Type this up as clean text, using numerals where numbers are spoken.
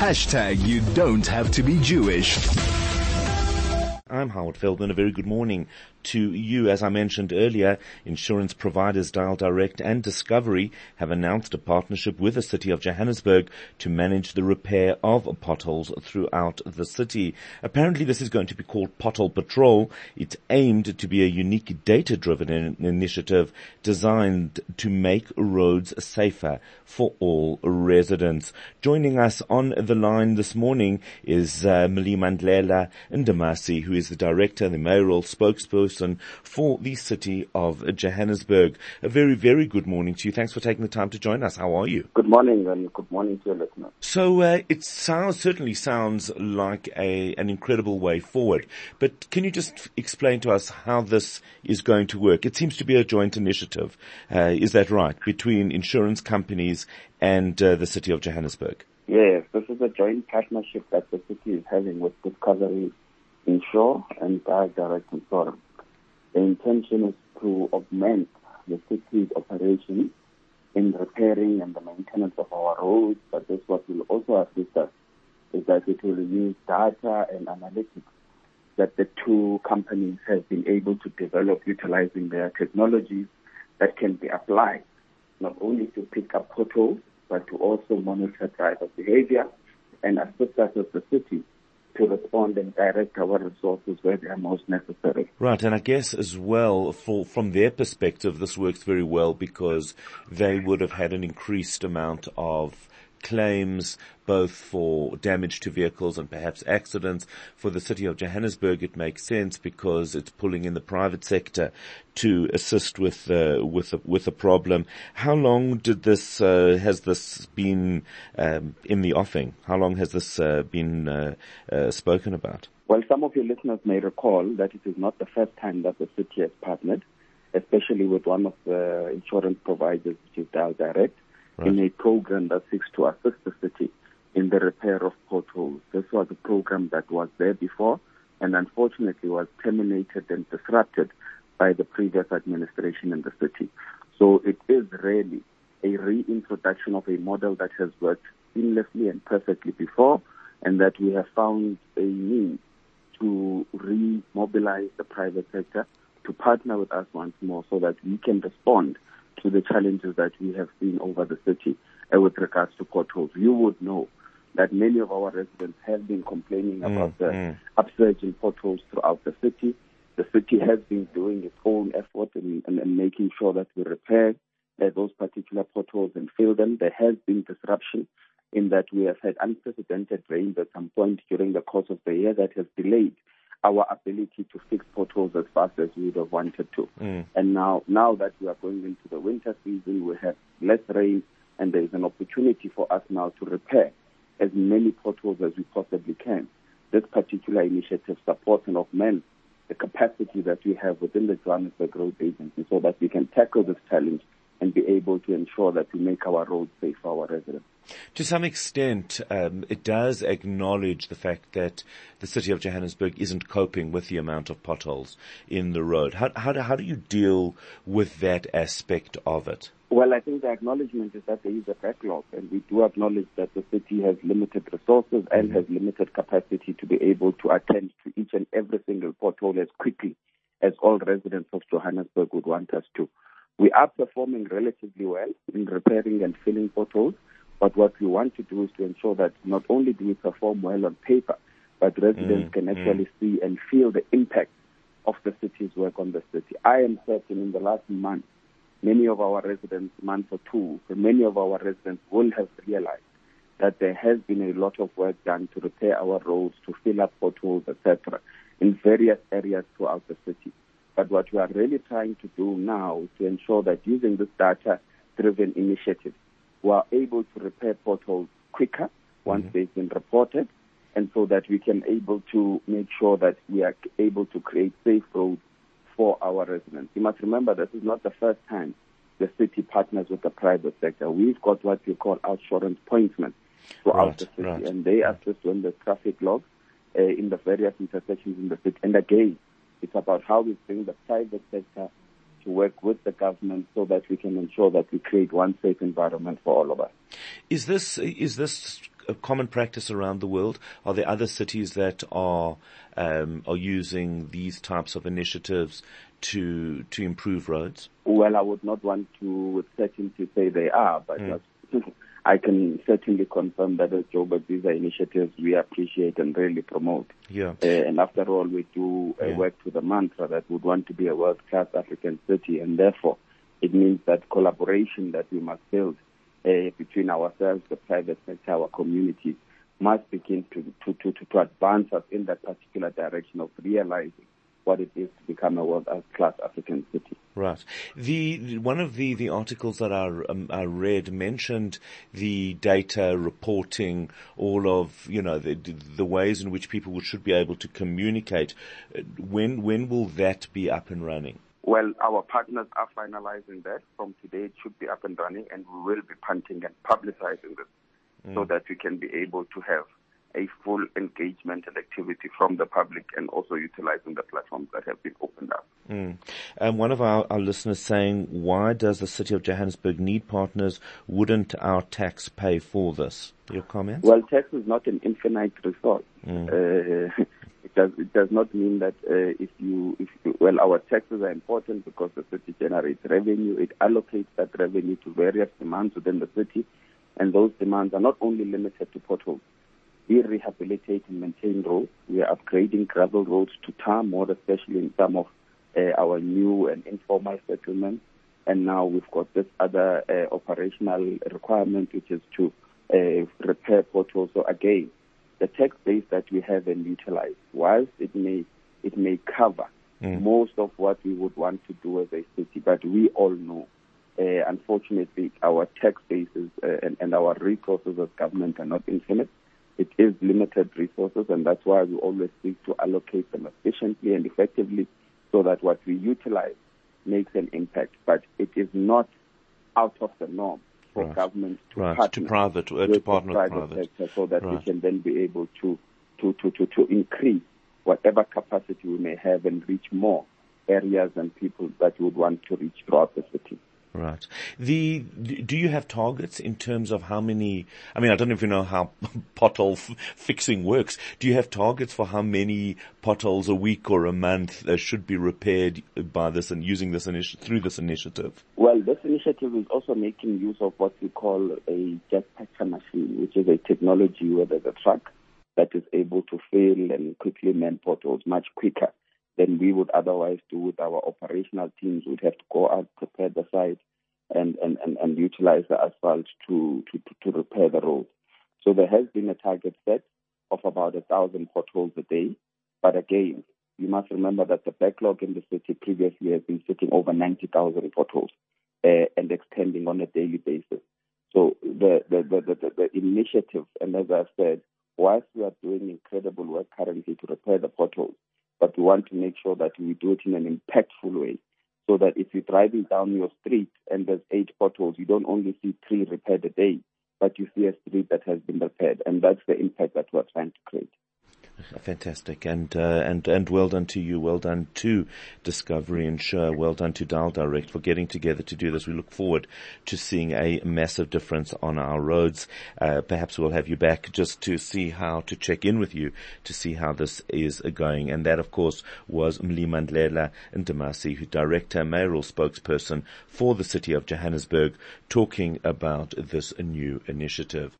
You don't have to be Jewish. I'm Howard Feldman. A very good morning to you. As I mentioned earlier, insurance providers Dial Direct and Discovery have announced a partnership with the city of Johannesburg to manage the repair of potholes throughout the city. Apparently this is going to be called Pothole Patrol. It's aimed to be a unique data-driven initiative designed to make roads safer for all residents. Joining us on the line this morning is Mlimandlela Ndamasi, who is the director, the mayoral spokesperson for the city of Johannesburg. A very, very good morning to you. Thanks for taking the time to join us. How are you? Good morning, and good morning to your listeners. So it certainly sounds like an incredible way forward. But can you just explain to us how this is going to work? It seems to be a joint initiative. Is that right? Between insurance companies and the city of Johannesburg? Yes, this is a joint partnership that the city is having with Discovery Insure and Direct Insurance. The intention is to augment the city's operations in repairing and the maintenance of our roads, but this what will also assist us is that it will use data and analytics that the two companies have been able to develop utilizing their technologies that can be applied not only to pick up potholes, but to also monitor driver behavior and assist us as the city to respond and direct our resources where they are most necessary. Right, and I guess as well, from their perspective, this works very well because they would have had an increased amount of claims, both for damage to vehicles and perhaps accidents. For the city of Johannesburg, it makes sense because it's pulling in the private sector to assist with a problem. How long did this has this been in the offing? How long has this been spoken about? Well, some of your listeners may recall that it is not the first time that the city has partnered, especially with one of the insurance providers, which is Dial Direct, right, in a program that seeks to assist the city in the repair of potholes. This was a program that was there before and unfortunately was terminated and disrupted by the previous administration in the city. So it is really a reintroduction of a model that has worked seamlessly and perfectly before, and that we have found a need to remobilize the private sector to partner with us once more so that we can respond to the challenges that we have seen over the city with regards to potholes. You would know that many of our residents have been complaining about the upsurge in potholes throughout the city. The city has been doing its own effort in making sure that we repair those particular potholes and fill them. There has been disruption in that we have had unprecedented rains at some point during the course of the year that has delayed our ability to fix potholes as fast as we would have wanted to. And now that we are going into the winter season, we have less rain, and there is an opportunity for us now to repair as many potholes as we possibly can. This particular initiative supports and augments the capacity that we have within the Johannesburg Road Agency so that we can tackle this challenge and be able to ensure that we make our roads safe for our residents. To some extent, it does acknowledge the fact that the city of Johannesburg isn't coping with the amount of potholes in the road. How do you deal with that aspect of it? Well, I think the acknowledgement is that there is a backlog, and we do acknowledge that the city has limited resources and has limited capacity to be able to attend to each and every single pothole as quickly as all residents of Johannesburg would want us to. We are performing relatively well in repairing and filling potholes, but what we want to do is to ensure that not only do we perform well on paper, but residents can actually see and feel the impact of the city's work on the city. I am certain in the last month, many of our residents, month or two, many of our residents will have realized that there has been a lot of work done to repair our roads, to fill up potholes, etc., in various areas throughout the city. But what we are really trying to do now is to ensure that using this data-driven initiative, we are able to repair potholes quicker once they've been reported, and so that we can able to make sure that we are able to create safe roads for our residents. You must remember this is not the first time the city partners with the private sector. We've got what we call outsurance appointments throughout the city, and they assist when the traffic logs in the various intersections in the city. And again, it's about how we bring the private sector to work with the government so that we can ensure that we create one safe environment for all of us. Is this a common practice around the world? Are there other cities that are using these types of initiatives to improve roads? Well, I would not want to with certainty say they are, but I can certainly confirm that as Joburg, these are initiatives we appreciate and really promote. Yeah. And after all, we do work to the mantra that we would want to be a world-class African city, and therefore it means that collaboration that we must build between ourselves, the private sector, our communities, must begin to advance us in that particular direction of realizing what it is to become a world-class African city. Right. One of the articles that I read mentioned the data reporting, all of, the ways in which people should be able to communicate. When will that be up and running? Well, our partners are finalizing that. From today, it should be up and running, and we will be punting and publicizing this so that we can be able to have a full engagement and activity from the public, and also utilizing the platforms that have been opened up. One of our listeners saying, why does the city of Johannesburg need partners? Wouldn't our tax pay for this? Your comments? Well, tax is not an infinite resource. It does not mean that our taxes are important because the city generates revenue. It allocates that revenue to various demands within the city, and those demands are not only limited to potholes. We rehabilitate and maintain roads. We are upgrading gravel roads to tar, more especially in some of our new and informal settlements. And now we've got this other operational requirement, which is to repair potholes. So again, the tax base that we have and utilize, whilst it may cover most of what we would want to do as a city, but we all know, unfortunately, our tax bases and our resources as government are not infinite. It is limited resources, and that's why we always seek to allocate them efficiently and effectively so that what we utilize makes an impact. But it is not out of the norm for government to partner with the private sector so that we can then be able to increase whatever capacity we may have and reach more areas and people that we would want to reach throughout the city. Right. Do you have targets in terms of how many, I don't know if you know how pothole fixing works. Do you have targets for how many potholes a week or a month should be repaired by this and using this through this initiative? Well, this initiative is also making use of what we call a jet patcher machine, which is a technology where there's a truck that is able to fill and quickly mend potholes much quicker than we would otherwise do with our operational teams. We'd have to go out, prepare the site, and utilize the asphalt to repair the road. So there has been a target set of about 1,000 potholes a day. But again, you must remember that the backlog in the city previously has been sitting over 90,000 potholes and extending on a daily basis. So the initiative, and as I've said, whilst we are doing incredible work currently to repair the potholes, but we want to make sure that we do it in an impactful way, so that if you're driving down your street and there's 8 potholes, you don't only see 3 repaired a day, but you see a street that has been repaired, and that's the impact that we're trying to create. Fantastic, and well done to you, well done to Discovery Insure, well done to Dial Direct for getting together to do this. We look forward to seeing a massive difference on our roads. Perhaps we'll have you back just to check in with you to see how this is going. And that, of course, was Mlimandlela Ndamasi, Director, Mayoral Spokesperson for the City of Johannesburg, talking about this new initiative.